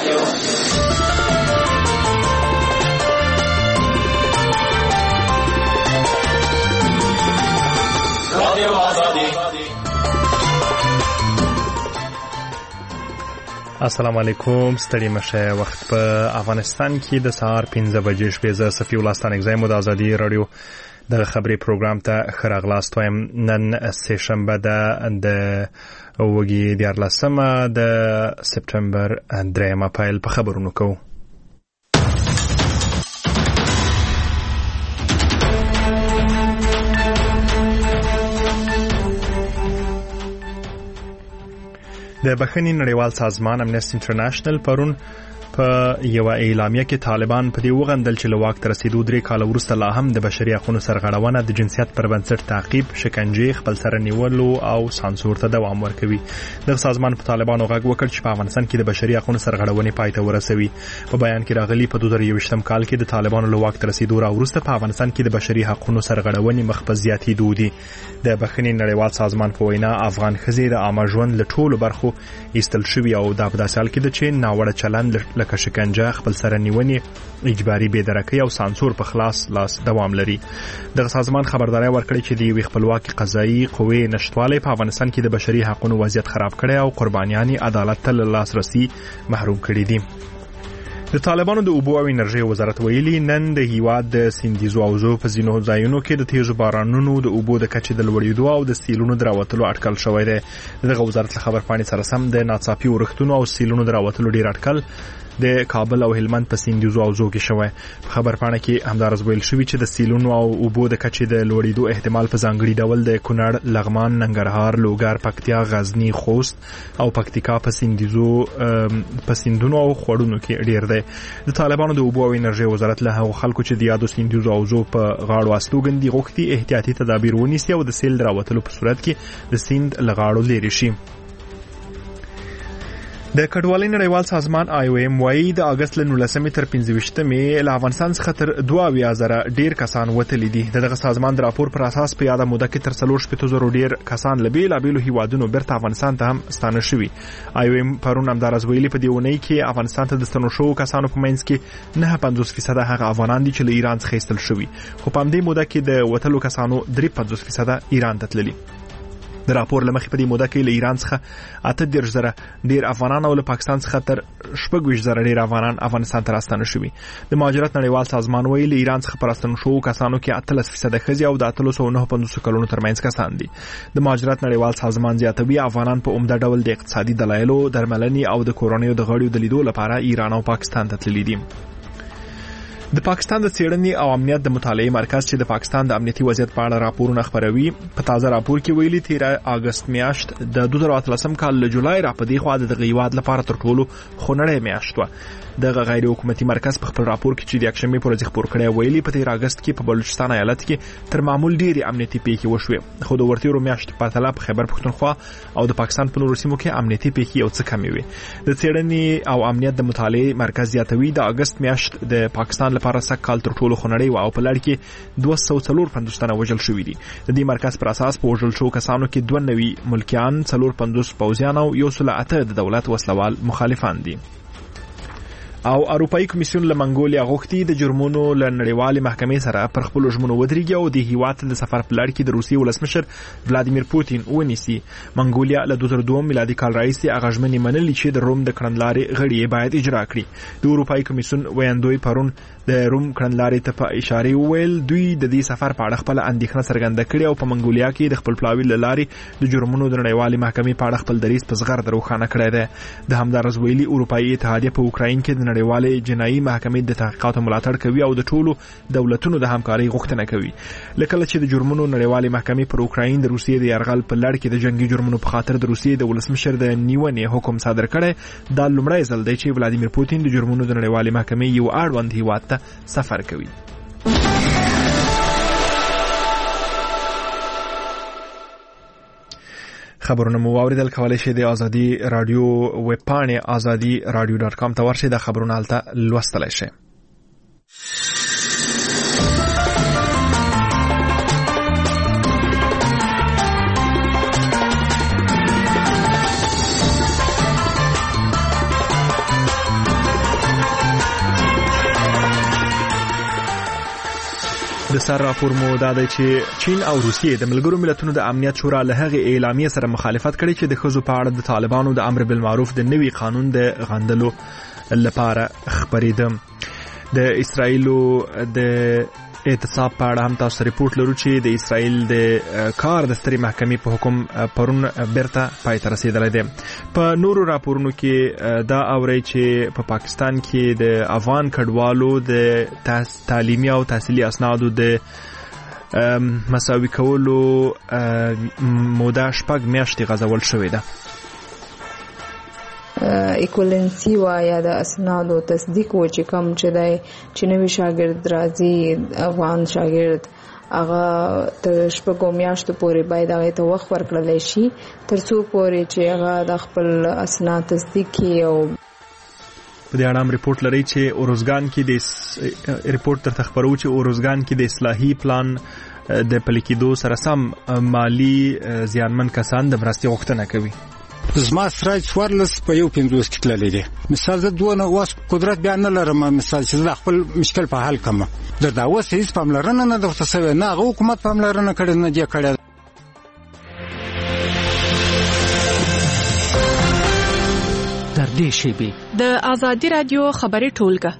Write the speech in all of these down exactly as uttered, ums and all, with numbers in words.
السلام علیکم. ستړي مشه. وخت په افغانستان کې د سهار پنځه بجې شپې. زه صفي الله ستانکزی د ازادي رادیو د خبري پروګرام ته ښه راغلاست وایم. نن سه شنبه ده د اوږې دیارلسمه د سپټمبر درېیمه. پیل په خبرونو کوو. د بخښنې نړیوال سازمان امنیسټي انټرنیشنل پرون په یو اعلامیه کې طالبان په دې وغندل چې له واک ته رسیدو درې کاله وروسته لا هم د بشري حقوقو سرغړونه د جنسیت پر بنسټ تعقیب، شکنجې، خپل سره نیولو او سانسور ته دوام ورکوي. د سازمان په طالبانو غږ وکړ چې په افغانستان کې د بشري حقوقو سرغړونې پای ته ورسوي. په بیان کې راغلي په دوه زره یوویشتم کال کې د طالبانو له واک ته رسیدو را وروسته په افغانستان کې د بشري حقوقو سرغړونې مخ په زیاتېدو دي. د بخښنې نړیوال سازمان په وینا افغان ښځې د عامه ژوند له ټولو برخو ایستل شوي او دا په داسې حال کې ده چې ناوړه چلند لکه شکنجه، خپل سره نیونې، اجباري بېدرکۍ او سانسور په خلاص لاس دوام لري. دغه سازمان خبرداري ورکړې چې د یوې خپلواکې قضایي قوې نشتوالی په افغانستان کې د بشري حقوقو وضعیت خراب کړی او قربانیان عدالت ته له لاسرسي محروم کړي دي. د طالبانو د اوبو او انرژي وزارت ویلي نن د هیواد د سیندیزو حوزو په ځینو ځایونو کې د تیزو بارانونو د اوبو د کچې د لوړېدو او د سیلونو د راوتلو اټکل شوی دی. دغه وزارت له خبرپاڼې سره سم د ناڅاپي اورښتونو او سیلونو د راوتلو ډیر اټکل د کابل او هلمند په سیندیزو حوزو کې شوی. په خبرپاڼه کې همدارس ویل شوی چې د سیلونو او اوبو د کچې د لوړېدو احتمال په ځانګړي ډول د کونړ، لغمان، ننګرهار، لوګر، پکتیا، غزنی، خوست او پکتیکا په سیندیزو په سیندونو او خوړونو کې ډیر دی. د طالبانو د اوبو او انرژي وزارت له هغو خلکو چې د یادو سیندیزو حوزو په غاړو استوګندي غوښتي احتیاطي تدابیر ونیسي او د سیل راوتلو په صورت کې د سیند له غاړو لرې شي. د کډوالۍ نړیوال سازمان آی او ایم وايي د اگست له نولسمې تر پنځه ویشتمې له افغانستان څخه تر دوه اویا زره ډیر کسان وتلي دي. دغه سازمان د راپور پر اساس په یاده موده کې تر څلور شپېته زره ډیر کسان له بېلابېلو هیوادونو بیرته افغانستان ته هم ستانه شوي. آی او ایم پرون همداراز ویلي په دې اونۍ کې افغانستان ته د ستنو شوو کسانو په منځ کې نه پنځوس فیصده هغه افغانان دي چې له ایران څخه ایستل شوي، خو په همدې موده کې د وتلو کسانو درې پنځوس فیصده ایران ته تللي. د راپور لمخې په دې موده کې له ایران څخه اته دېرش زره ډیر افغانان او له پاکستان څخه تر شپږ ویشت زره ډیر افغانان افغانستان ته راستانه شوي. د مهاجرت نړیوال سازمان وایي له ایران څخه پر راستنو شوو کسانو کې اتلس فیصده ښځې او د اتلس سوه نهه پنځوس کلونو ترمنځ کسان دي. د مهاجرت نړیوال سازمان زیاتوي افغانان په عمده ډول د اقتصادي دلایلو، درملنې او د کورنیو د غړیو د لیدو لپاره ایران او پاکستان ته تللي دي. د پاکستان د څېړنې او امنیت د مطالعې مرکز چې د پاکستان د امنیتي وضعیت په اړه راپورونه خپروي په تازه راپور کې ویلي تیره اگست میاشت د دوه زره اتلسم کال له جولای را په دې خوا د دغه هیواد لپاره تر ټولو خونړۍ میاشت وه. دغه غیر حکومتي مرکز په خپل راپور کې چې د یکشنبې پر ورځ خپور کړی ویلي په تیر اگست کې په بلوچستان ایالت کې تر معمول ډېرې امنیتي پیښې وشوې، خو د ورتېرو میاشتو په پرتله په خیبر پښتونخوا او د پاکستان په نورو سیمو کې امنیتي پیښې یو څه کمې وې. د څېړنې او امنیت د مطالعې مرکز زیاتوي د اگست میاشت د پاکستان لپاره سږ کال تر ټولو خونړۍ وه او په لړ کې دوه سوه څلور پنځوس تنه وژل شوي دي. د دې مرکز پر اساس په وژل شوو کسانو کې دوه نوي ملکیان، څلور پنځوس پوځیان او یو سل اته د دولت وسلوال مخالفان دي. او اروپאי کمیسیون له منګولیا غوښتي د جرمونو له نړیوالې محکمې سره پر خپل ژمنو ودرېږي او د هیواد د سفر په لړ کې د روسیې ولسمشر ولادیمیر پوتین ونیسي. منګولیا له دوه زره دوه میلادي کال راهیسې هغه ژمنې منلې چې د روم د کړنلارې غړي باید اجرا کړي. د اروپאי کمیسیون ویاندوی پرون د روم کړنلارې ته په اشاره وویل دوی د دې سفر په اړه خپل اندېښنه څرګنده کړې او په منګولیا کې د خپل پلاوي له لارې د جرمونو د نړیوالې محکمې په اړه خپل دریځ په زغرده روښانه کړی دی. د همدارس ویلي اروپאי اتحادیه په اوکراین کې د نړیوالې جنایي محکمې د تحقیقاتو ملاتړ کوي او د ټولو دولتونو د همکارۍ غوښتنه کوي. لکه چې د جرمونو نړیوالې محکمې پر اوکراین د روسیې د یرغل په لړ کې د جنگي جرمونو په خاطر د روسیې د ولسمشر د نیونې حکم صادر کړی، دا لومړی ځل دی چې ولادیمیر پوتین د جرمونو د نړیوالې محکمې یو اړوند هیواد ته سفر کوي. خبرونه مو واوریدل. کولای شئ د ازادي رادیو ویب پاڼې ازادي رادیو ډاټ کام ته ورشئ. د خبرونه هلته لوستلی شئ. د سر راپور مو دا دی چې چین او روسیې د ملګرو ملتونو د امنیت شورا له هغې اعلامیې سره مخالفت کړی چې د ښځو په اړه د طالبانو د امر بالمعروف د نوي قانون د غندلو لپاره خپرېده. د اسرائیلو د اعتصاب په اړه هم تاسو ریپورت لرو چې د اسرائیل د کار د سترې محکمې په حکم پرون بیرته پای ته رسېدلی دی. په نورو راپورونو کې دا اورئ چې په پا پاکستان کې د افغان کډوالو د تعلیمي او تحصیلي اسنادو د مساوي کولو موده شپږ میاشتې غځول شوې ده. ایکولنسی و یا د اسنادو تصدیق و چې کم چې دی چې نوی شاګرد راځي افغان شاګرد هغه تر شپږو میاشتو پورې باید هغې ته وخت ورکړلی شي تر څو پورې چې هغه د خپل اسناد تصدیق کړي. او په دې اړه هم ریپورټ لري چې اوروزګان کې د ریپورټ درته خپرو چې اوروزګان کې د اصلاحي پلان د پلي کېدو سره سم مالي زیانمن کسان د مرستې غوښتنه کوي. زما سره څوارلس په یو پنځوس کې تللی دی. مثال زه دونه اوس قدرت بیا نه لرم مثال چې زه خپل مشکل په حل کړم. د دا اوس هېڅ پاملرنه نه درته شوې، نه هغه حکومت پاملرنه کړې نه دی کړې. در دې شیبې د ازادي رادیو خبري ټولګه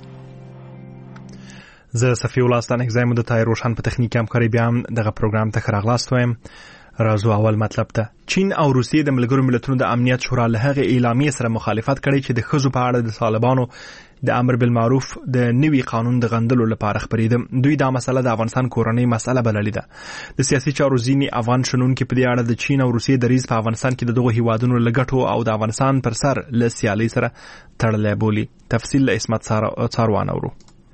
زه صفي الله ستانه اگزایم د تای روشن په تخنیکی همکاري بیا هم دغه پروګرام ته راغلاست وایم. راځو اول مطلب ته. چین او روسیې د ملګرو ملتونو د امنیت شورا له هغې اعلامیې سره مخالفت کړی چې د ښځو په اړه د طالبانو د امر بالمعروف د نوي قانون د غندلو لپاره خپرېده. دوی دا مسله د افغانستان کورنۍ مسله بللې ده. د سیاسي چارو ځینې افغان شنونکي په دې اړه د چین او روسیې دریځ په افغانستان کې د دغو هیوادونو له ګټو او د افغانستان پر سر له سیالۍ سره تړلی بولي. تفصیل له عصمت څاروان اورو.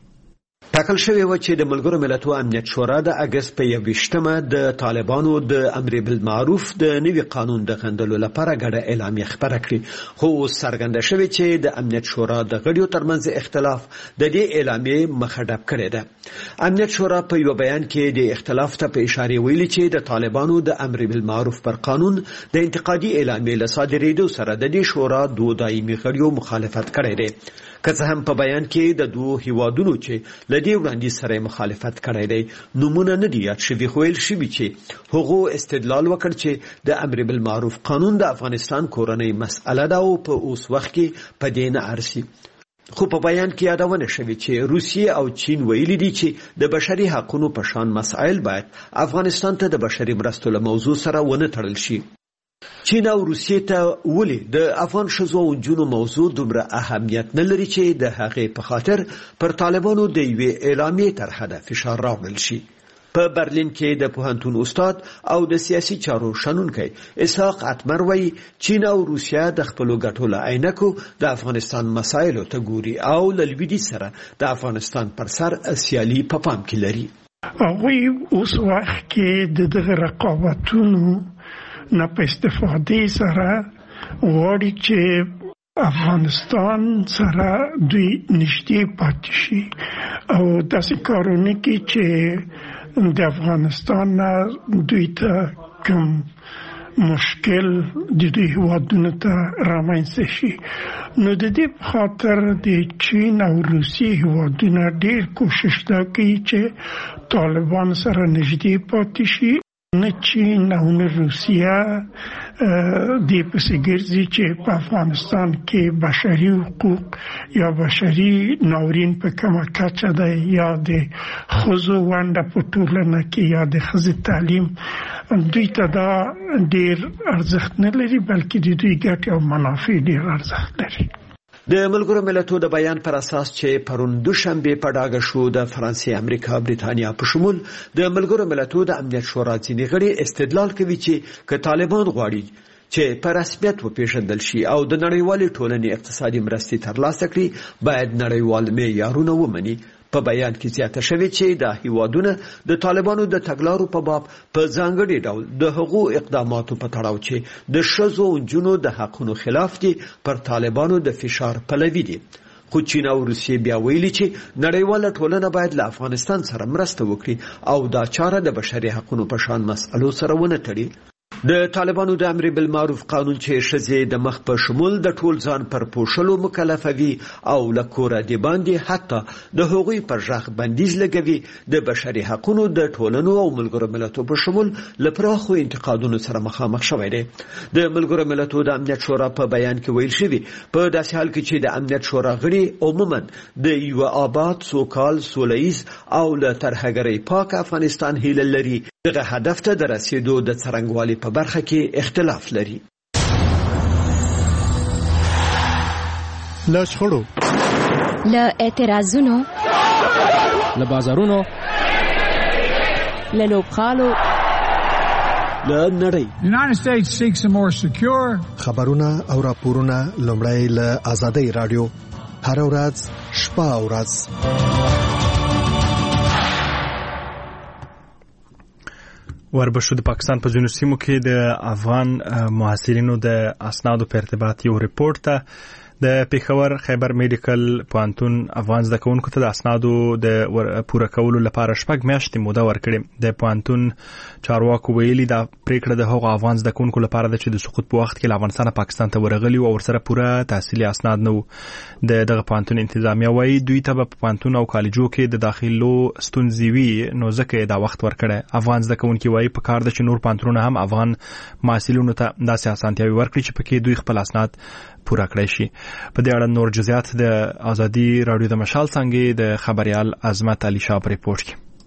ټاکل شوی و چې د ملګرو ملتونو امنیت شورا د اگست په یوویشتمه د طالبانو د امر بالمعروف د نوي قانون د غندلو لپاره ګډه اعلامیه خپره کړې. خو اوس څرګنده شوې چې د امنیت شورا د غړیو ترمنځ اختلاف د دې اعلامیې مخه ډب کړې ده. امنیت شورا په یو بیان کې د اختلاف ته په اشاره ویلي چې د طالبانو د امر بالمعروف پر قانون د انتقادي اعلامیې له صادرېدو سره د دې شورا دوه دایمي غړیو مخالفت کړی دی. که څه هم په بیان کې د دوه هیوادونو چې له دې وړاندیز سره مخالفت کړی دی نومونه نه دي یاد شوي، خو ویل شوي چې هغو استدلال وکړ چې د امر بالمعروف قانون د افغانستان کورنۍ مسئله ده او په اوس وخت کې په دې نه ارسي. خو په بیان کې یادونه شوې چې روسیې او چین ویلي دي چې د بشري حقوقو په شان مسایل باید افغانستان ته د بشري مرستو له موضوع سره ونه تړل شي. چین او روسیې ته ولې د افغان ښځو او نجونو موضوع دومره اهمیت نه لري چې د هغې په خاطر پر طالبانو د یوې اعلامیې طرحه د فشار راوړل شي. په برلین کې د پوهنتون استاد او د سیاسي چارو شنونکی اسحاق اتمر وایي چین او روسیه د خپلو ګټو له عینکو د افغانستان مسایلو ته ګوري او له لویدیځ سره د افغانستان پر سر سیالي په پام کې لري. هغوی اوس وخت کې د دغه رقابتونو نه په استفادې سره غواړي چې افغانستان سره دوی نږدې پاتې شي او داسې کارونه کوي چې د افغانستان نه دوی ته کوم مشکل د دوی هیوادونو ته رامنځته شي. نو د دې په خاطر د چین او روسیې هیوادونه ډېر کوشش دا کوي چې طالبان سره نږدې پاتې شي. نه چین او نه روسیه دې پسې ګرځي چې په افغانستان کې بشري حقوق یا بشري ناورین په کومه کچه ده یا د ښځو ونډه په ټولنه کې یا د ښځې تعلیم دوی ته دا ډېر ارزښت نه لري بلکې د دوی ګټې او منافع ډېر ارزښت لري. د ملګرو ملتونو د بیان پر اساس چې پرون دوشنبه په ډاګه شو د فرانسې، امریکا، بریتانیا په شمول د ملګرو ملتونو د امنیت شورا ځینې غړي استدلال کوي چې که طالبان غواړي چې په رسمیت وپېژندل شي او د نړیوالې ټولنې اقتصادي مرستې ترلاسه کړي باید نړیوال معیارونه ومني. په بیان کې زیاته شوې چې د هیوادونو د طالبانو د تګلارو په باب په ځانګړي ډول د هغو اقداماتو په تړاو چې د ښځو او نجونو د حقونو خلاف دي پر طالبانو د فشار پلوي دي. خو چین او روسیې بیا ویلي چې نړیواله ټولنه باید له افغانستان سره مرسته وکړي او دا چاره د بشري حقونو په شان مسئلو سره ونه تړي. د طالبانو د امر بالمعروف قانون چې ښځې د مخ په شمول د ټول ځان پر پوښلو مکلفوي او له کوره د باندې حتی د هغوی پر ژغ بندیز لګوي د بشري حقوقو د ټولنو او ملګرو ملتونو په شمول له پراخو انتقادونو سره مخامخ شوی دی. د ملګرو ملتونو د امنیت شورا په بیان کې ویل شوی په داسې حال کې چې د امنیت شورا غړي عموما د یو آباد سوکال سولهییز او له ترهګرۍ پاک افغانستان هیله لري دغه هدف ته د رسیدو د څرنګوالي په برخه کې اختلاف لري. له شخړو، له اعتراضونو، له بازارونو، له لوبخالو، له نړۍ United States seeks a more secure خبرونه او راپورونه لومړی له آزادۍ رادیو هر ورځ شپه او ورځ وربشو د پاکستان په جنوبي سیمو کې د افغان محصلینو د اسنادو په ارتباط یو ریپورت ته د پیښور خیبر میډیکل پوهنتون افغان زده کوونکو ته د اسنادو د پوره کولو لپاره شپږ میاشتې موده ورکړې. د پوهنتون چارواکو ویلي دا پریکړه د هغو افغان زده کوونکو لپاره ده چې د سقوط په وخت کې له افغانستانه پاکستان ته ورغلي او ورسره پوره تحصیلي اسناد نه وو. د دغه پوهنتون انتظامیه وایي دوی ته په پوهنتون او کالجو کې د داخلو ستونزې وي نو ځکه دا وخت ورکړی. افغان زده کوونکي وایي په کار ده چې نور پوهنتونونه هم افغان محصلینو ته داسې اسانتیاوې ورکړي چې پکې دوی خپل اسناد پوره کړی شي. په دې اړه نور جزئیات د آزادي رادیو د مشال څنګه د خبريال عظمت علي شاه په ریپورت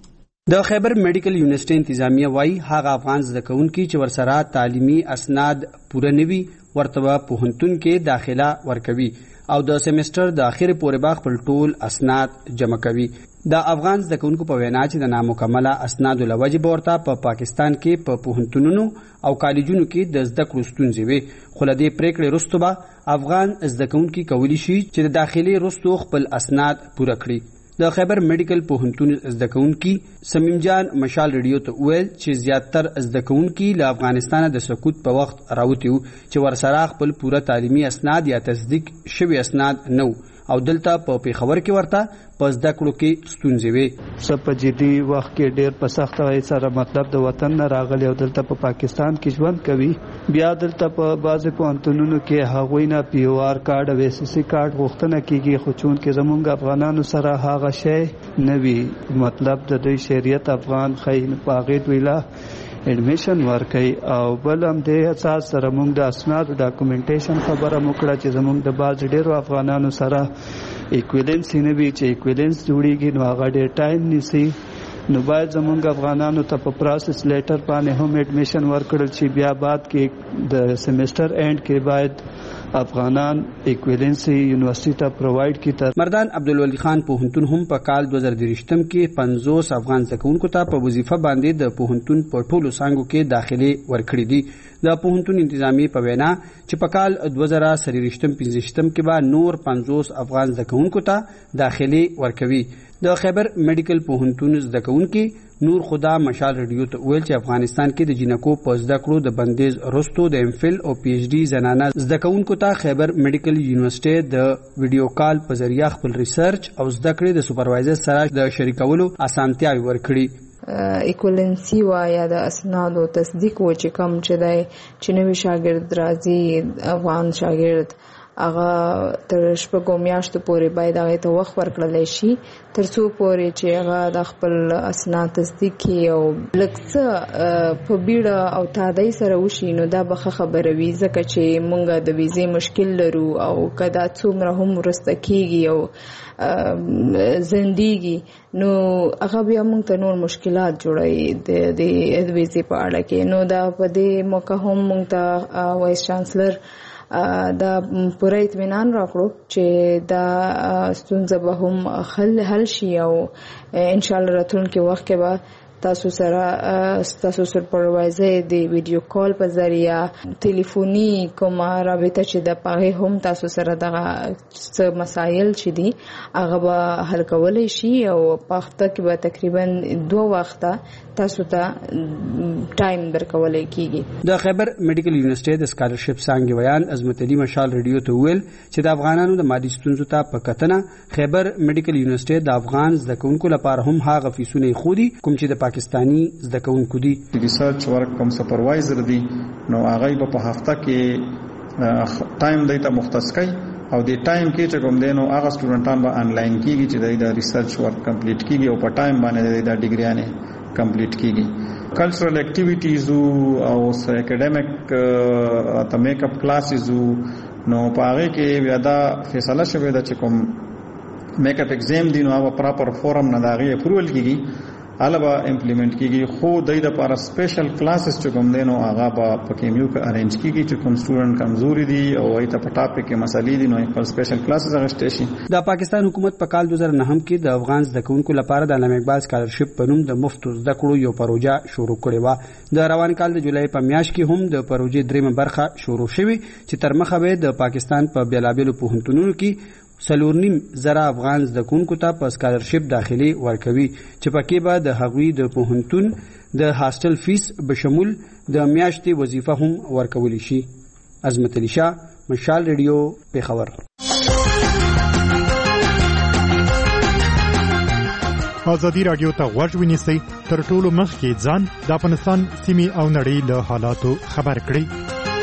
کې د خیبر میډیکل یونیورسيټي انتظامیه وایي هغه افغان زده کوونکي چې ورسره تعلیمي اسناد پوره نوي ورته پوهنتون کې داخله ورکوي او د سیمستر د اخر پورې باغ پر ټول اسناد جمع کوي. د افغان زده کوونکو په وینا چې د نامکمله اسنادو له وجې ورته په پاکستان کې په پوهنتونونو او کالجونو کې د زده کړو ستونزې وي خو له دې پریکړې وروسته به افغان زده کوونکي کولی شي چې د داخلي وروسته خپل اسناد پوره کړي. د خیبر میډیکل پوهنتون زده کوونکي سمیم جان مشال ریډیو ته ویل چې زیاتر زده کوونکي له افغانستان د سقوط په وخت راوتی وو چې ورسره خپل پوره تعلیمي اسناد یا تصدیق شوی اسناد نه او دلته په پیښور کې ورته په زده کړو کې ستونزې وي. څه په جدي وخت کې ډېر په سخته وای سره مطلب د وطن نه راغلي او دلته په پاکستان کې ژوند کوي. بیا دلته په بعضې پوهنتونونو کې هغوی نه پی او آر کارډ او ایس سی کارډ غوښتنه کیږي خو چونکې زمونږ افغانانو سره هغه شی نه وي مطلب د دوی شریعت افغان ښایي په هغې دوی لا اډمیشن ورکوي او بل هم دې اساس سره موږ د اسنادو ډاکومنټیشن خبره مو کړه چې زموږ د بعض ډېرو افغانانو سره ایکویلنسي نه وي چې ایکویلنس جوړیږي نو هغه ډېر ټایم نیسي نو باید زموږ افغانانو ته په پروسس لیټر باندې هم اډمیشن ورکړل شي بیا بعد کې د سیمستر اینډ کې باید افغانان ایکویلنسي یونیورسيټي ته پرووایډ کړي. مردان عبدالولی خان پوهنتون هم په کال دوه زره دریشتم کې پنځوس افغان زده کوونکو ته په وظیفه باندې د پوهنتون په ټولو څانګو کې داخلي ورکړي دي. د پوهنتون انتظامیه په وینا چې په کال دوه زره څلوېښتم پنځوستم کې به نور پنځوس افغان زده کوونکو ته داخلي ورکوي. د خیبر میډیکل پوهنتون زده کوونکي نور خدا مشال ریډیو ته ویل چې افغانستان کې د جنکو په زده کړو د بندیز وروسته د ایم فل او پی ایچ ډي زنانه زده کوونکو ته خیبر میډیکل یونیورسيټي د ویډیو کال په ذریعہ خپل ریسرچ او زده کړې د سپروایزر سره د شریکولو اسانتیاوې ورکړي. ایکویلنسي وا یا د اسنادو تصدیق و چې کوم چې دی چې نوی شاګرد راځي افغان شاګرد هغه تر شپږو میاشتو پورې باید هغې ته وخت ورکړلی شي تر څو پورې چې هغه د خپل اسناد تصدیق کړي او لږ څه په بیړه او تادۍ سره وشي نو دا به ښه خبره وي ځکه چې موږ د ویزې مشکل لرو او که دا څومره هم وروسته کېږي او زندګي نو هغه بیا موږ ته نور مشکلات جوړوي د ویزې په اړه کې. نو دا په دې موقع هم موږ ته وایس چانسلر دا پوره اطمینان راکړو چې دا ستونزه به هم حل شي او ان شاء الله راتلونکي وخت کې به تاسو سره تاسو سره پروایزر د ویډیو کال په ذریعہ ټلیفوني کومه رابطه چې د پاره هم تاسو سره دغه څه مسایل چې دي هغه به حل کولای شي او په وخت کې به تقریبا دوه وخته تاسو ته ټایم درکولای کیږي. د خیبر میډیکل یونیورسيټي د سکالرشپ څنګه بیان عظمت علي مشال ریډیو ته ویل چې د افغانانو د مادي ستونزو ته په کتنه خیبر میډیکل یونیورسيټي د افغان زده کوونکو لپاره هم هغه فیسونه خودي کوم چې د پاکستانی زده کوونکو دي. ریسرچ ورک کوم سپروایزر دی نو هغه په هفته کې ټایم دیتا مختص کوي او د ټایم کې چې کوم دینو هغه سټوډنټان به انلاین کیږي چې د ریسرچ ورک کمپلیټ کیږي او په ټایم باندې د ډیګریانه کمپلیټ کیږي. کلچرل اکټیویټیز او اکیډمیک ته میک اپ کلاسز نو پاره کې بیا دا فیصله شوه د چې کوم میک اپ ایگزام دی نو هغه پراپر فورم نه داغي اپروول کیږي البا امپلیمنٹ کیږي خو د دې لپاره سپیشل کلاسز چې کوم دینو هغه په پکیمیو کې ارینج کیږي چې کوم سټوډنټ کمزوري دي او ایت په ټاپک کې مسالې دي نو خپل سپیشل کلاسز غشته شي. د پاکستان حکومت په کال دوه زره نهم کې د افغان زده کوونکو لپاره د علامه اقبال سکالرشپ په نوم د مفت زده کړو یو پروژه شروع کړې و. د روان کال د جولای په میاشت کې هم د پروژې دریمه برخه شروع شوه چې تر مخه به د پاکستان په بیلابیلو پوهنتونونو کې سلور نیم زره افغان زده کوونکو ته په سکالرشپ داخلي ورکوي چې پکې به د هغوی د پوهنتون د هاستل فیس بشمول د میاشتې وظیفه هم ورکولی شي. عظمت علي شاه، مشال ریډیو، پیښور. ازادي رادیو ته غوږ ونیسئ تر ټولو مخکې ځان د افغانستان سیمې او نړۍ له حالاتو خبر کړئ.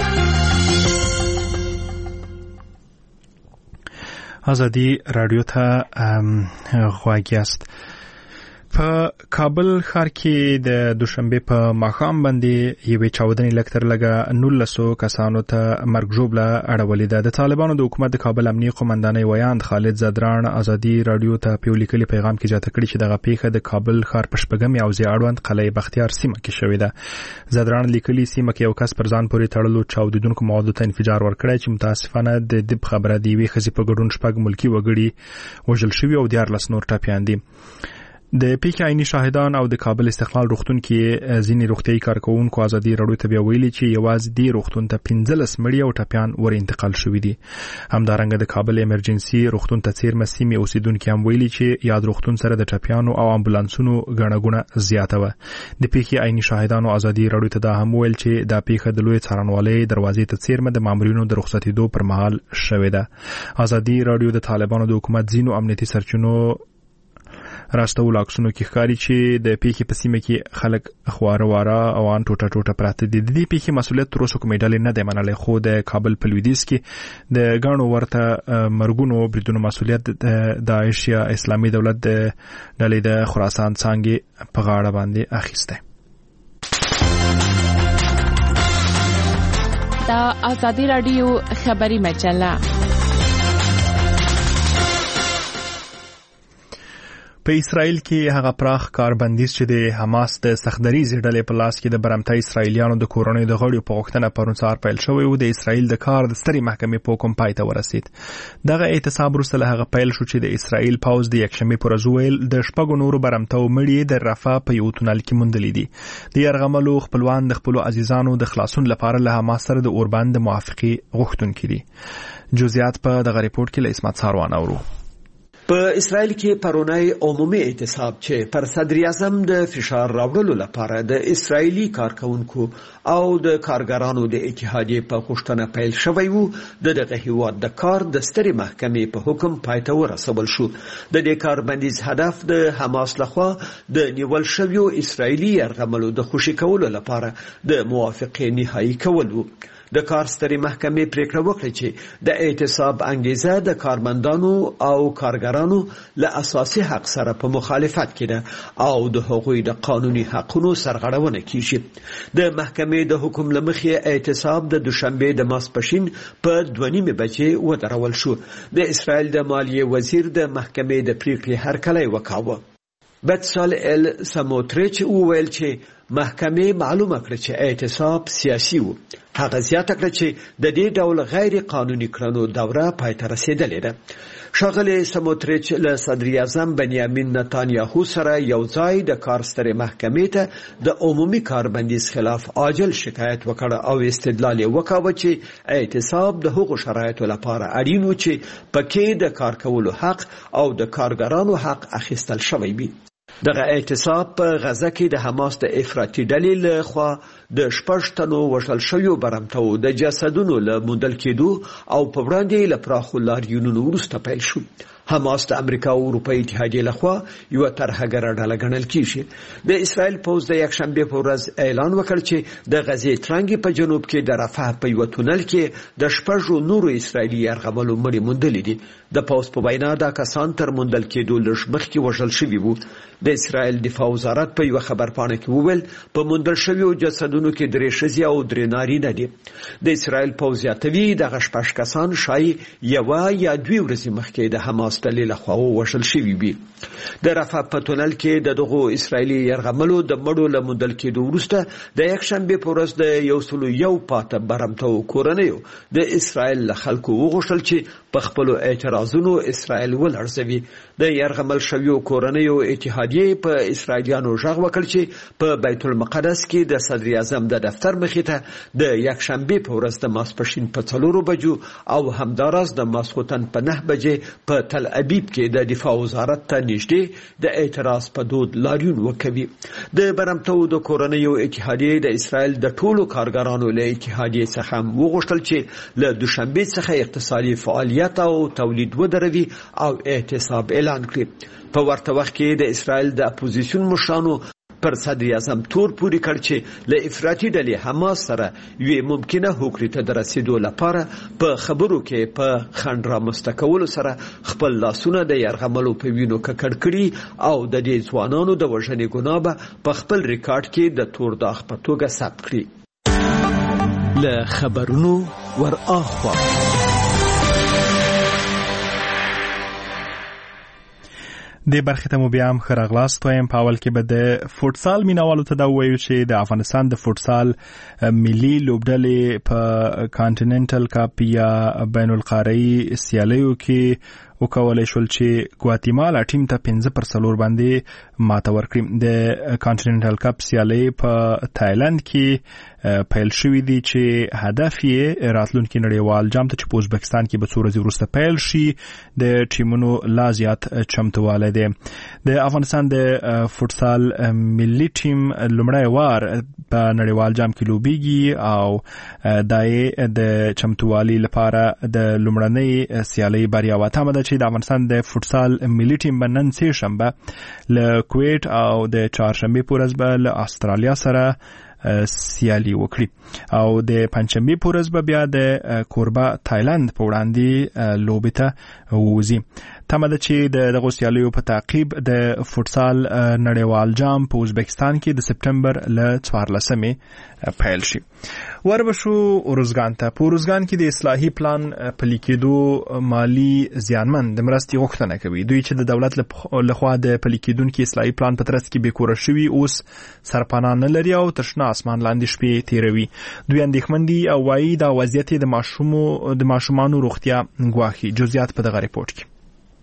ازادي رادیو ته غواړی است. په کابل ښار کې د دوشنبه په ماښام باندې یوې چاودنې لکتر لګه نولسو کسانو ته مرګ ژوبله اړولې ده. د طالبانو د حکومت د کابل امنیه قومندانۍ ویاند خالد زدران ازادي رادیو ته په لیکلي پیغام کې جاته کړی چې دغه پیښه د کابل ښار په شپږم یوځای اړوند قلعه بختیار سیمه کې شوې ده. زدران لیکلي سیمه کې یو کس پر ځان پورې تړلو چاودیدونکو موادو ته انفجار ورکړی چې متاسفانه د دې خبره دی وی خزي په ګډون شپږ ملکی وګړي وژل شوي او دیارلس نور ټپیان دي. د پیښې عیني شاهدان او د کابل استقلال روغتون کې ځینې روغتیايي کارکوونکو ازادي رادیو ته بیا ویلي چې یوازې دې روغتون ته پنځلس مړي او ټپیان ور انتقال شوي دي. همدارنګه د کابل ایمرجنسي روغتون ته څیرمه سیمې اوسیدونکي هم ویلي چې یاد روغتون سره د ټپیانو او امبولانسونو ګڼه ګوڼه زیاته وه. د پیښې عیني شاهدانو ازادي رادیو ته دا هم ویل چې دا پیښه د لوی څارنوالۍ دروازې ته څیرمه د مامورینو د رخصتېدو پر مهال شوې ده. ازادي رادیو د طالبانو د حکومت ځینو امنیتي سرچینو راستول عکسونو کې ښکاري چې د پیښې په سیمه کې خلک خواره واره او ان ټوټه ټوټه پراته دي. د دې پیښې مسؤلیت تر اوسه کومې ډلې نه دی منلی خو د کابل په لویدیځ کې د ګڼو ورته مرګونو بریدونو مسؤلیت د داعش یا اسلامي دولت د ډلې د خراسان څانګې په غاړه باندې اخیستی. دا ازادي رادیو خبری مجله. په اسرائیل کې هغه پراخ کاربندیز چې د حماس د سختدریزې ډلې په لاس کې د برمته اسرائیلیانو د کورنۍ د غړیو په غوښتنه پرون سهار پیل شوی و د اسرائیل د کار د سترې محکمې په حکم پای ته ورسید. دغه اعتصاب وروسته له هغه پیل شو چې د اسرائیل پوځ د یکشنبې په ورځ وویل د شپږو نورو برمته مړي د رفح په یو تونل کې موندلي دي. د یرغملو خپلوان د خپلو عزیزانو د خلاصون لپاره له حماس سره د اوربند موافقې غوښتونکي دي. جزئیات په دغه ریپورت کې له اسمت ساروان اورو. په اسرائیل کې پرونی عمومي اعتصاب چې پر صدر اعظم د فشار راوړلو لپاره د اسرائیلي کارکونکو او د کارګرانو د اتحادیې په غوښتنه پیل شوی وو د دغه هیواد د کار د سترې محکمې په حکم پای ته ورسول شو. د دې کاربندیز هدف د حماس لخوا د نیول شویو اسرائیلي یرغملو د خوشي کولو لپاره د موافقې نهایی کول وو. د کار سترې محکمې پریکړه وکړه چې د اعتصاب انګیزه د کارمندانو او کارګرانو له اساسي حق سره په مخالفت کې ده او د هغوی د قانوني حقونو سرغړونه کیږي. د محکمې د حکم لمخې اعتصاب د دوشنبه د ماسپښین په دوه نیمې بجې ودرول شو. د اسرائیل د مالیې وزیر د محکمې د پریکړې هرکلی وکاوه. بتسالئل سموتریچ وویل چې محکمې معلومه کړه چې اعتصاب سیاسي و. هغه زیاته کړه چې د دې ډول غیر قانوني کړنو دوره پای ته رسیدلې ده. ښاغلی سموتریچ له صدر اعظم بنیامین نتانیاهو سره یو ځای د کار سترې محکمې ته د عمومي کاربندیز خلاف عاجل شکایت وکړ او استدلال یې وکاوه چې اعتصاب د هغو شرایطو لپاره اړین و چې پکې د کار کولو حق او د کارګرانو حق اخیستل شوی وي. دغه اعتصاب په غزه کې د حماس د افراطي ډلې له خوا د شپږ تنو وژل شویو برمتو د جسدونو له موندل کېدو او په وړاندې له پراخو لاریونونو وروسته پیل شو. حماس د امریکا او اروپای اتحادیې لخوا یو ترهګره ډله ګڼل کیږي. د اسرائیل پوځ د یکشنبه په ورځ اعلان وکړ چې د غزې ترانګي په جنوب کې د رفح په یو تونل کې د شپږو نورو اسرائیلي یرغملو مړي موندل دي. د پوځ په وینا دا کسان تر موندل کېدو لږ مخکې وژل شوي وو. د اسرائیل دفاع وزارت په یو خبرپاڼه کې وویل په موندل شویو جسدونو کې درې ښځې او درې نارینه دي. د اسرائیل پوځ زیاتوي دغه شپږ کسان شایي یوه یا دوې ورځې مخکې د حماس ډلې لخوا وژل شوي وي. د رفح په تونل کې د دغو اسرائیلي یرغملو د مړو له موندل کېدو وروسته د یکشنبې په ورځ د یو سلو یو پاته برمتو کورنیو د اسرائیل له خلکو وغوښتل چې په خپلو اعتراضونو اسرائیل ولړزوي. د یرغمل شویو کورنیو اتحادیې په اسرائیلیانو غږ وکړ چې په بیت المقدس کې د صدر اعظم د دفتر مخې ته د یکشنبې په ورځ د ماسپښین په څلورو بجو او همداراز د ماسخوتن په نه بجې په تل ابیب کې د دفاع وزارت ته نږدې د اعتراض په دود لاریون وکوي. د برمتو د کورنیو اتحادیې د اسرائیل د ټولو کارګرانو له اتحادیې څخه وغوښتل چې له دوشنبې څخه اقتصادي فعالیت او تولید ودروي او اعتصاب اعلان کړي. په ورته وخت کې د اسرائیل د اپوزیسیون مشرانو پر صدر اعظم تور پوري کړ چې له افراطي ډلې حماس سره یوې ممکنه هوکړې ته د رسیدو لپاره په خبرو کې په خنډ رامنځته کولو سره خپل لاسونه د یرغملو په وینو ککړ کړي او د دې ځوانانو د وژنې ګناه به په خپل ریکارډ کې د تور داغ په توګه ثبت کړي. له خبرونو ور اخوا د برخې ته مو بیا هم ښه راغلاست وایم. په اول کې به د فوټسال مینوالو ته دا ووایو چې د افغانستان د فوټسال ملي لوبډلې په کانټیننټل کاپ یا بین القاره‌ایي سیالیو کې وکولای شول چې ګواتیمالا ټیم ته پنځه پر څلور باندې ماته ورکړي. د کانټیننټل کپ سیالۍ په تایلند کې پیل شوې دي چې هدف یې راتلونکي نړیوال جام ته چې په ازبکستان کې به څو ورځې وروسته پیل شي د ټیمونو لا زیات چمتوالی دی. د افغانستان د فوټسال ملي ټیم لومړی وار په نړیوال جام کې لوبیږي او دا یې د چمتووالي لپاره د لومړنۍ سیالۍ بریا وتامه ده چې د افغانستان د فوټسال ملي ټیم به نن سه شنبه له کویت او د چهارشنبه په ورځ به له استرالیا سره سیالي وکړي او د پنځشنبه په ورځ به بیا د کوربه تایلند په وړاندې لوبې ته ووځي. تمه ده چې د دغو سیالیو په تعقیب د فوټسال نړیوال جام په ازبکستان کې د سپټمبر له څوارلسمې پیل شي. وربشو اروزګان ته په اروزګان کې د اصلاحي پلان پلي کېدو مالی زیانمن د مرستې غوښتنه کوي. دوی چې د دولت لخوا د پلي کېدونکي اصلاحي پلان په ترڅ کې بېکوره شوي اوس سرپناه نه لري او تر شنه اسمان لاندې شپې تیروي. دوی اندېښمن دي او وایي دا وضعیت د ماشومو د ماشومانو روغتیا ګواښي. جزئیات په دغه ریپورت کې.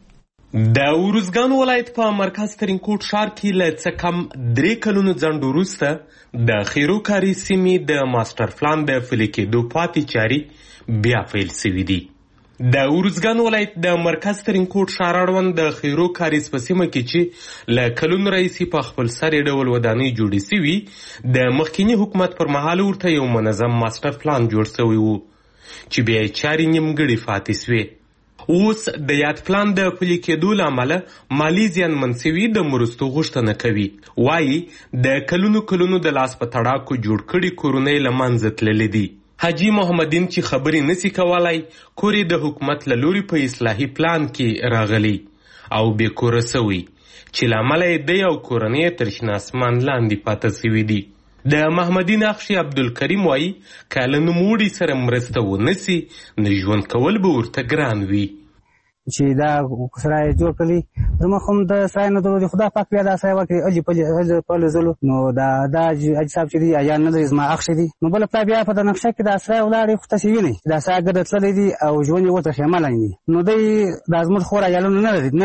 د اروزګان ولایت په مرکز ترینکوټ ښار کې له څه کم درې کلونو ځنډ وروسته د خیرو کاري سیمې د ماسټر پلان د پلي کېدو پاتې چارې بیا پیل شوي دي. د اروزګان ولایت د مرکز ترینکوټ ښار اړوند د خیرو کاریز په سیمه کې چې له کلونو راهیسې په خپل سرې ډول ودانۍ جوړې شوي د مخکیني حکومت پر مهال ورته یو منظم ماسټر پلان جوړ شوی و چې بیا یې چارې نیمګړې پاتې شوې. اوس د یاد پلان د پلي کېدو له امله مالي زیانمن شوي د مرستو غوښتنه کوي. وایي د کلونو کلونو د لاس په تړاکو جوړ کړي کورونه یې له منځه تللي دي. حاجي محمدین چې خبرې نسی کولای کور یې د حکومت له لوري په اصلاحي پلان کې راغلی او بې کوره شوی چې له امله یې دی او کورنۍ یې تر شنه اسمان لاندې پاته شوي دي. د محمدین اخشي عبدالکریم وایي که له نوموړي سره مرسته ونه سي نو ژوند کول به ورته ګران وي. چې دا سرای جوړ کړي زموږ هم د سرای نه درلودي خدا پاک بیا دا سرای وکړي اجي پلي پلي زلو نو دا دا اجي صاحب چې دي یا نه لري زما اخ دي نو بل پلا بیا په د نقشه کې دا سرای ولاړې خو تاسو وینئ دا سرای ګډ تللی دي او ژوند یې ورته خیمه لاندې نو دی دا زموږ خورا یالو نه لري نه لري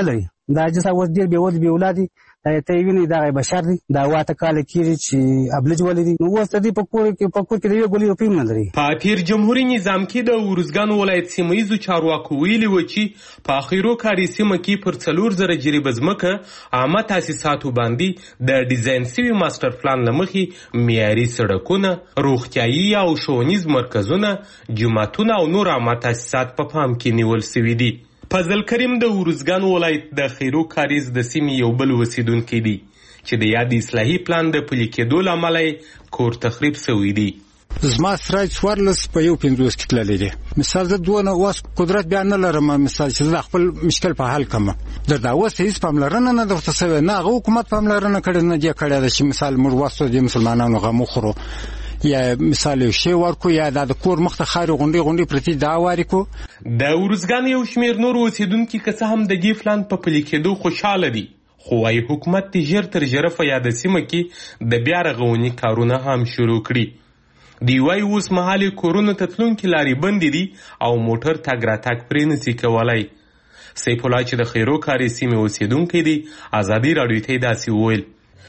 دا جسا اوس ډېر بېول بې اولادي دا ته یې وینئ دغه بشر دی دا واته کاله کېږي چې ابلج ولدي نو اوس د دې په کور کې په کور کې د یوې ګولۍ روپۍ هم نه لري. په تېر جمهوري نظام کې د ارزګان ولایت سیمه ییزو چارواکو ویلي وو چې په اخیرو کاري سیمه کې پر څلور زره جریبه ځمکه عامه تاسیساتو باندې د ډیزاین سوي ماسټر پلان له مخې معیاري سړکونه، روغتیایي او ښوونیز مرکزونه، جوماتونه او نور عامه تاسیسات په پام کې نیول سوي دي. فضل کریم د ارزګان ولایت د خیرو کاریز د سیمې یو بل اوسیدونکی دی چې د یاد اصلاحي پلان د پلي کېدو له امله کور تخریب سوی دی. زما سراج څوارلس په یو پنځوس کې تللی دی. مثال زه دونه اوس قدرت بیا نه لرم مثال چې زه خپل مشکل په حل کړم. درته اوس هېڅ پاملرنه نه درته سوې، نه هغه حکومت پاملرنه کړې نه دې کړې ده چې مثال موږ واسطو د مسلمانانو غم وخورو یا مثال یو شی ورکو یا د کور مخ ته خاري غونډې غونډې پرتې دا واري کو. د ارزګان یو شمېر نور اوسیدونکي که څه هم د دې پلان په پلي کېدو خوشحاله دي، خو وايي حکومت د ژر تر ژره په یاده سیمه کې د بیا رغونې کارونه هم شروع کړي. دی وايي اوس مهال کورونو ته تلونکي لارې بندې دي او موټر تګ راتګ پرې نشي کولی. سیف الله چې د خیرو کاري سیمې اوسیدونکی دی ازادي راډیو ته داسې وویل.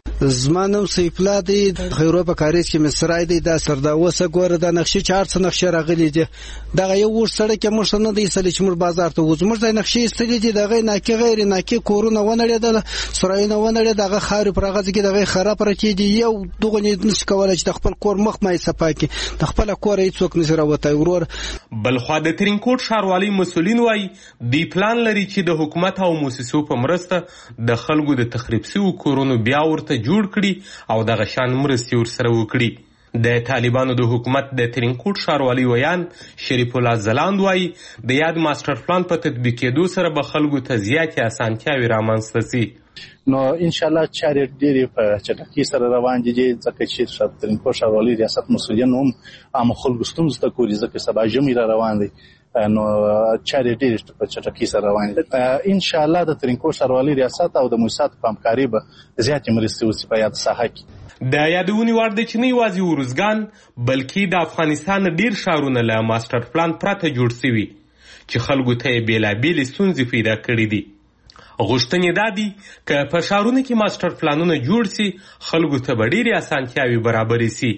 زما نوم سیف الله دی، خیرو په کاریز کې مصرای دی. دا سردا اوسه ګوره د نقشې چار څه نقشې راغلي دي. دغه یو ور سړک کې موږ نه دی ایستلی چې موږ بازار ته وځو. موږ د نقشې ایستلي دي، دغه ناکې غیر ناکې کورونه ونړېدل، سرایونه ونړېد، دغه خاورې پر هغه ځای کې دغه خراب پرتې دي. یو دغه نشي کولی چې د خپل کور مخ مای صفا کړي، د خپله کوره هېڅوک نشي راوتی. ورور بلخوا د ترینکوټ ښاروالۍ مسؤلین وایي دی پلان لري چې د حکومت او موسسو په مرسته د خلکو د تخریب شویو کورونو بیا ورته جوړ کړي او دغه شان مرستې ورسره وکړي. د طالبانو د حکومت د ترینکوټ ښاروالۍ ویان شریف الله ځلاند وایي د یاد ماسټر پلان په تطبیق کېدو سره به خلکو ته زیاتې اسانتیاوې رامنځته سي. نو ان شاء الله چارې ډېرې په چټکۍ سره روان دي ځکه چې ترینکوټ ښاروالۍ ریاست مسؤلین هم عام خلکو ستونزو ته ګوري ځکه سبا ژمی را روان دی. نو چارې ډېرې په چټکۍ سره روان دي. ان شاء الله د ترینکوټ ښاروالۍ ریاست او د موسساتو په همکارۍ به زیاتې مرستې وشي په یاد ساحه کې. د یادونې وړ دی چې نه یوازې ارزګان بلکې د افغانستان ډېر ښارونه له ماسټر پلان پرته جوړ شوي چې خلکو ته یې بېلابېلې ستونزې پیدا کړي دي. غوښتنې دا دي که په ښارونو کې ماسټر پلانونه جوړ سي خلکو ته به ډېرې اسانتیاوې برابرې سي.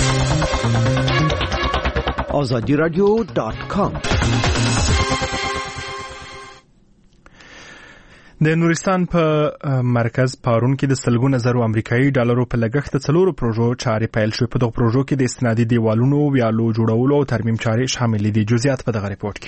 آزادی رادیو ډاټ کام. د نورستان په مرکز پارون کې د سلګونه زرو امریکایي ډالرو په لګښت د څلورو پروژو چارې پیل شوې. په دغه پروژو کې د استنادي دیوالونو ویالو جوړولو او ترمیم چارې شامل دي. جزئیات په دغه ریپورت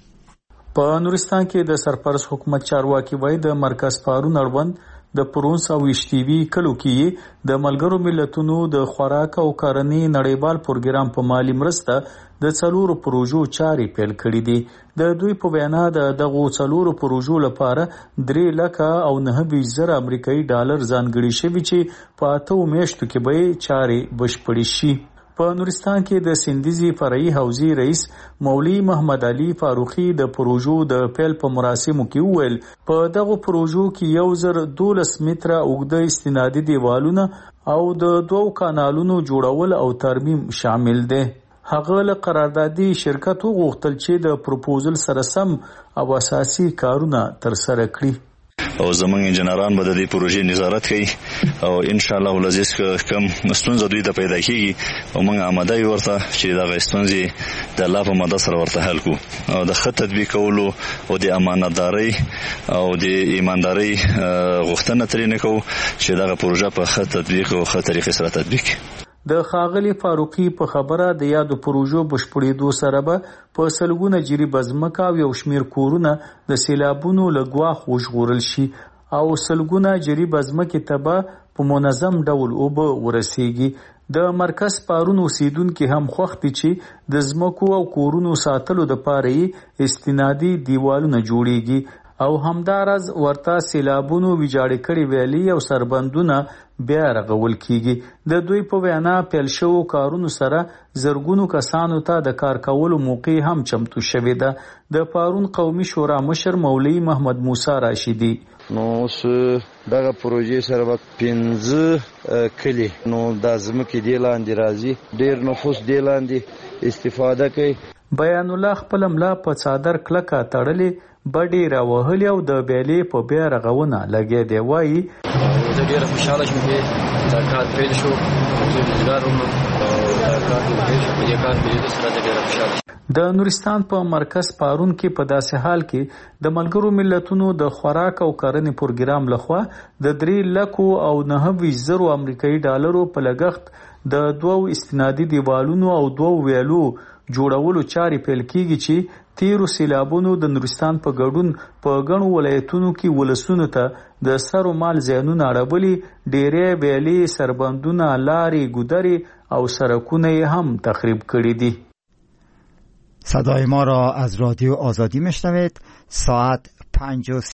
کې. په نورستان کې د سرپرست حکومت چارواکي وایي د مرکز پارون اړوند د پرونس او وشتیوي کلو کې د ملګرو ملتونو د خوراک او کرنې نړیوال پروګرام په مالی مرسته د څلورو پروژو چارې پیل کړې دي. د دوی په وینا د دغو څلورو پروژو لپاره درې لکه او نهه ویشت زره امریکایي ډالر ځانګړي شوي چې په اتو میاشتو کې به چارې بشپړې شي. په نورستان کې د سندیزي فرعي حوزې رئیس مولوي محمد علي فاروقي د پروژو د پیل په مراسمو کې وویل په دغو پروژو کې یو زر دولس متره اوږده استنادي دیوالونه او د دوو کانالونو جوړول او ترمیم شامل دي. هغه له قراردادي شرکت وغوښتل چې د پروپوزل سره سم او اساسي کارونه ترسره کړي. او زمونږ انجنیران به د دې پروژې نظارت کوي او ان شاء الله ولزیز کم ستونزه دوی ته پیدا کیږي او موږ آماده یو ورته چې دغه ستونزې د الله په مدد سره ورته حل کړو او د ښه تطبیق کولو او د امانتدارۍ او د ایماندارۍ غوښتنه ترې نه کوو چې دغه پروژه په ښه تطبیق او ښه طریقې سره تطبیق کړي. د ښاغلي فاروقي په خبره د یادو پروژو بشپړېدو سره به په سلګونه جریبه ځمکه او یو شمېر کورونه د سیلابونو له ګواښ وژغورل شي او سلګونه جریبه ځمکې ته به په منظم ډول اوبه ورسیږي. د مرکز پارون اوسیدونکي هم خوښ دي چې د ځمکو او کورونو ساتلو دپاره یې استنادي دیوالونه جوړیږي او همداراز ورته سیلابونو ویجاړې کړي ویلي او سربندونه بیا رغول کیږي. د دوی په وینا پیل شوو کارونو سره زرګونو کسانو ته د کار کولو موقع هم چمتو شوې ده. د پارون قومي شورا مشر مولوي محمد موسی راشدي نو اوس دغه پروژې سره به پنځه کلي نو د ځمکې دې لاندې راځي، ډېر نفوس دې لاندې استفاده کوي. بیان الله خپل ملا په څادر کلکه تړلې بډې راوهلې او د بیلې په بیا رغونه لګې دی. وایي زه ډېره خوشحاله شوم چې دا کار پیل شو، زه روزګار وم او دا کار پیل شو. په دې کار پیل سره زه ډېره خوشحاله شوم. د نورستان په مرکز پارون کې په داسې حال کې د ملګرو ملتونو د خوراک او کرنې پروګرام لخوا د درې لکو او نهه ویشت زرو امریکایي ډالرو په لګښت د دوو استنادي دیوالونو او دوو ویلو جوړولو چارې پیل کیږي چې تیرو سیلابونو د نورستان په ګډون په ګڼو ولایتونو کې ولسونو ته د سر و مال زیانونه اړولي. ډیرې ویلې، سربندونه، لارې، ګودرې او سرکونه هم تخریب کړي دي. صدای ما را از رادیو آزادی میشنوید. ساعت پنج و